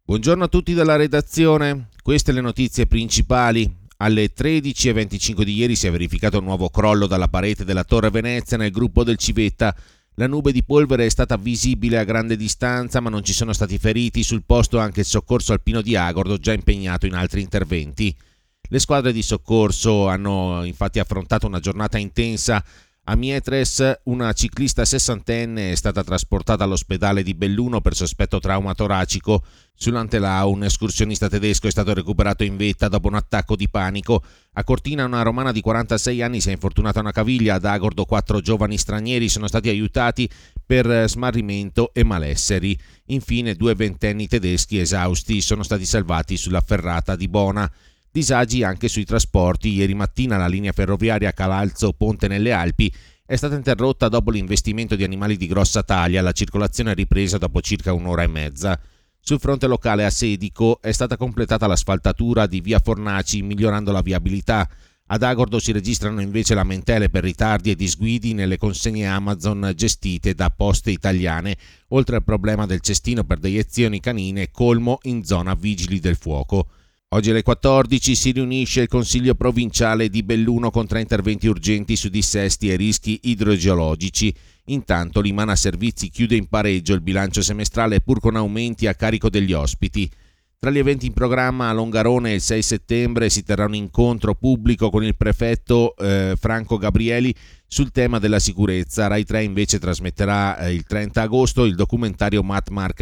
Buongiorno a tutti dalla redazione, queste le notizie principali. Alle 13:25 di ieri si è verificato un nuovo crollo dalla parete della Torre Venezia nel gruppo del Civetta. La nube di polvere è stata visibile a grande distanza, ma non ci sono stati feriti. Sul posto anche il soccorso alpino di Agordo, già impegnato in altri interventi. Le squadre di soccorso hanno infatti affrontato una giornata intensa. A Mietres una ciclista sessantenne è stata trasportata all'ospedale di Belluno per sospetto trauma toracico. Sull'Antelau un escursionista tedesco è stato recuperato in vetta dopo un attacco di panico. A Cortina una romana di 46 anni si è infortunata a una caviglia. Ad Agordo 4 giovani stranieri sono stati aiutati per smarrimento e malesseri. Infine 2 ventenni tedeschi esausti sono stati salvati sulla ferrata di Bona. Disagi anche sui trasporti. Ieri mattina la linea ferroviaria Calalzo-Ponte nelle Alpi è stata interrotta dopo l'investimento di animali di grossa taglia. La circolazione è ripresa dopo circa un'ora e mezza. Sul fronte locale a Sedico è stata completata l'asfaltatura di via Fornaci, migliorando la viabilità. Ad Agordo si registrano invece lamentele per ritardi e disguidi nelle consegne Amazon gestite da Poste Italiane, oltre al problema del cestino per deiezioni canine colmo in zona Vigili del Fuoco. Oggi alle 14 si riunisce il Consiglio provinciale di Belluno con 3 interventi urgenti su dissesti e rischi idrogeologici. Intanto l'Imana Servizi chiude in pareggio il bilancio semestrale pur con aumenti a carico degli ospiti. Tra gli eventi in programma a Longarone il 6 settembre si terrà un incontro pubblico con il prefetto Franco Gabrieli sul tema della sicurezza. Rai 3 invece trasmetterà il 30 agosto il documentario Matmark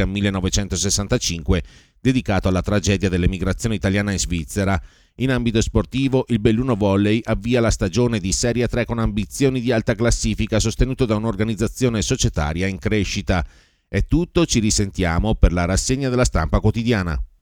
1965 dedicato alla tragedia dell'emigrazione italiana in Svizzera. In ambito sportivo, il Belluno Volley avvia la stagione di Serie 3 con ambizioni di alta classifica, sostenuto da un'organizzazione societaria in crescita. È tutto, ci risentiamo per la rassegna della stampa quotidiana.